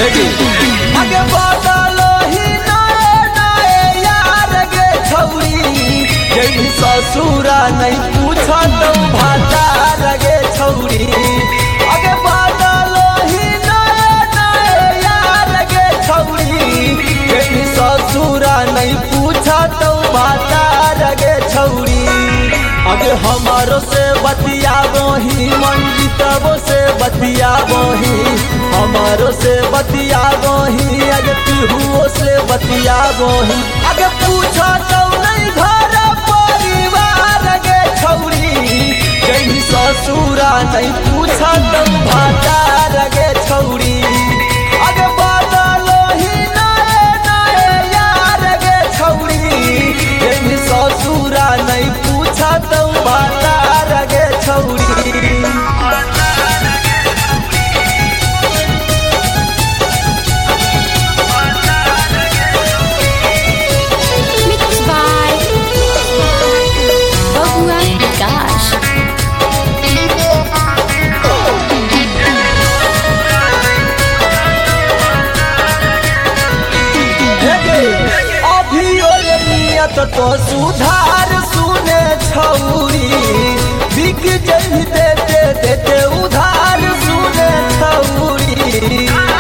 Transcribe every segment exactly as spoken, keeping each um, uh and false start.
आगे बदलो ही नए नए यार गे छौरी जई ससुरा नहीं पूछा तो भातार गे छौरी आगे बदलो ही नए नए यार गे छौरी जई ससुरा नहीं पूछा तो भातार गे छौरी आगे हमारो से बतियाबो ही मंजितबो से बतियाबो ही हमारो से बतियाबो ही आगे पिहुओ से बतियाबो ही आगे पूछा तो नहीं घर परिवार गे छौरी जई ससुरा नहीं पूछा तो भातार गे छौरी आगे बदलो ही नए नए यार गे छौरी जई ससुरा नहीं पूछा तो भातार गे छौरी। तो सुधार सुने छौरी बिक जही देते देते उधार सुने छौरी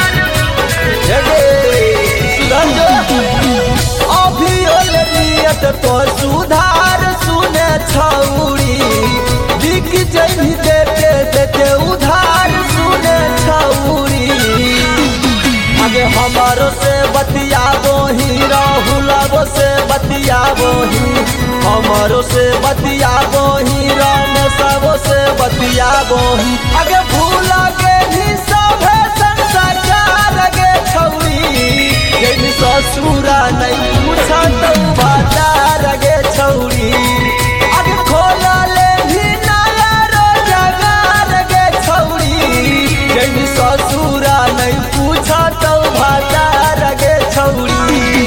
अभी नियत तो सुधार सुने छौरी बिक जही देते देते उधार सुने छौरी आगे हमारो से बतियाबो ही राहुलबो से बतियाबो ही हमारो से बतियाबो ही रामेशबो से बतियाबो ही आगे भूला गे ही सब संसार गे छौरी जई ससुरा नहीं पूछा तो भातार गे छौरी आगे खोला ले भी नया रोजगार गे छौरी जई ससुरा नहीं पूछा तो भातार गे छौरी।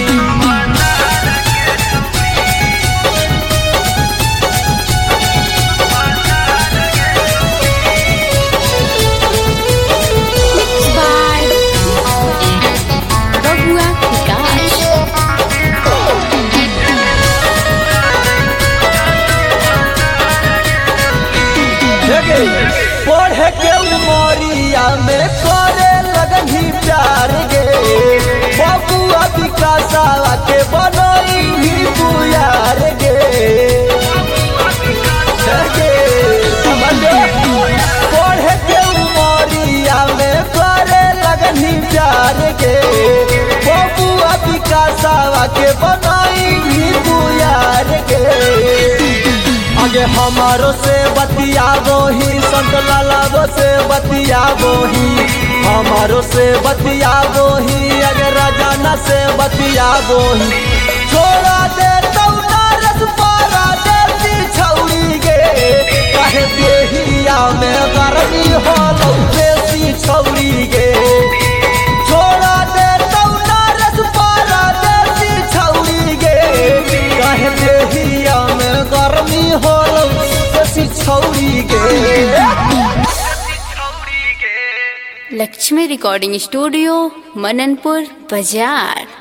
पढ़े के उमरिया में करे लगनी प्यार गे बबुआ विकासा के बनई भी बुयार गे पढ़े के उमरिया में करे लगनी प्यार गे बबुआ विकासा के बनई भी बुयार गे आगे हमारो से बतियाबो ही संत लालाबो से बतियाबो ही हमारो से बतियाबो ही आगे राजाना से बतियाबो ही छोड़ा दे तो नारस पारा देती छौरी गे काहे देहिया में गरमी होलो देसी छौरी गे छोड़ा दे तो नारस पारा देती छौरी गे काहे देहिया में गरमी होलो देसी छौरी गे। लक्ष्मी रिकॉर्डिंग स्टूडियो मननपुर बाजार।